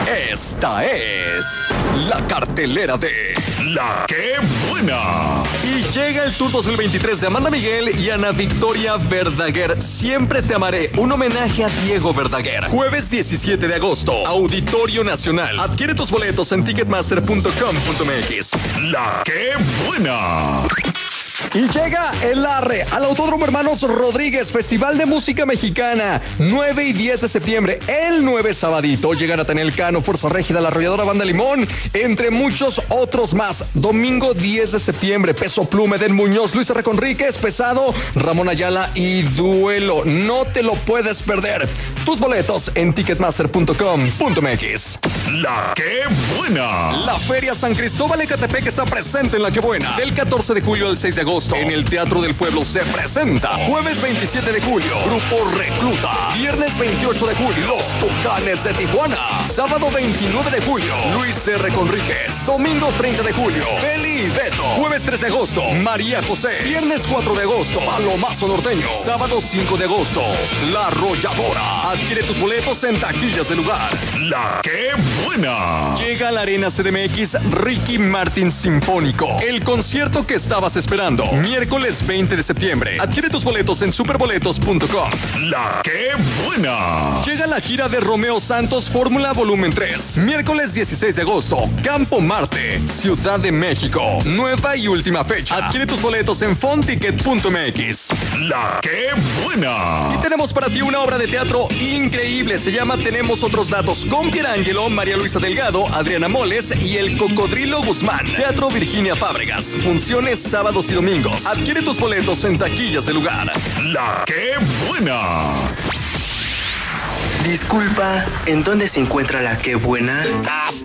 Esta es la cartelera de La Qué Buena. Y llega el Tour 2023 de Amanda Miguel y Ana Victoria Verdaguer. Siempre te amaré. Un homenaje a Diego Verdaguer. Jueves 17 de agosto. Auditorio Nacional. Adquiere tus boletos en ticketmaster.com.mx. La Qué Buena. Y llega el Arre al Autódromo Hermanos Rodríguez, Festival de Música Mexicana, 9 y 10 de septiembre. El 9 sabadito llegan a Tanel Cano, Fuerza Régida, La Arrolladora, Banda Limón, entre muchos otros más. Domingo 10 de septiembre, Peso Pluma, Eden Muñoz, Luis R. Conríquez, Pesado, Ramón Ayala y Duelo. No te lo puedes perder. Tus boletos en ticketmaster.com.mx. La Qué Buena. La Feria San Cristóbal Ecatepec está presente en La Qué Buena. Del 14 de julio al 6 de agosto, en el Teatro del Pueblo se presenta. Jueves 27 de julio, Grupo Recluta. Viernes 28 de julio, Los Tucanes de Tijuana. Sábado 29 de julio, Luis R. Conríquez. Domingo 30 de julio, Beli y Beto. Jueves 3 de agosto, María José. Viernes 4 de agosto, Palomazo Norteño. Sábado 5 de agosto, La Arrolladora. Adquiere tus boletos en taquillas de lugar. La Qué Buena. Llega a la Arena CDMX Ricky Martin Sinfónico. El concierto que estabas esperando. Miércoles 20 de septiembre. Adquiere tus boletos en superboletos.com. La Qué Buena. Llega la gira de Romeo Santos Fórmula Volumen 3. Miércoles 16 de agosto. Campo Marte, Ciudad de México. Nueva y última fecha. Adquiere tus boletos en fonticket.mx. La Qué Buena. Y tenemos para ti una obra de teatro increíble. Se llama Tenemos Otros Datos, con Pierangelo, María Luisa Delgado, Adriana Moles y el Cocodrilo Guzmán. Teatro Virginia Fábregas. Funciones sábados y domingos. Adquiere tus boletos en taquillas de lugar. La Qué Buena. Disculpa, ¿en dónde se encuentra La Qué Buena?